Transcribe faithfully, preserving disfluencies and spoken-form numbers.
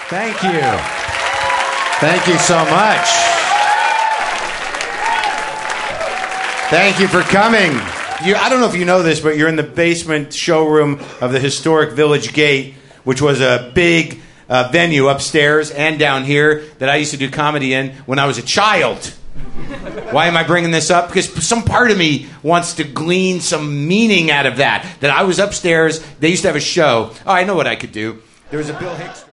Thank you. Thank you so much. Thank you for coming. You, I don't know if you know this, but you're in the basement showroom of the historic Village Gate, which was a big uh, venue upstairs and down here that I used to do comedy in when I was a child. Why am I bringing this up? Because some part of me wants to glean some meaning out of that. That I was upstairs. They used to have a show. Oh, I know what I could do. There was a Bill Hicks...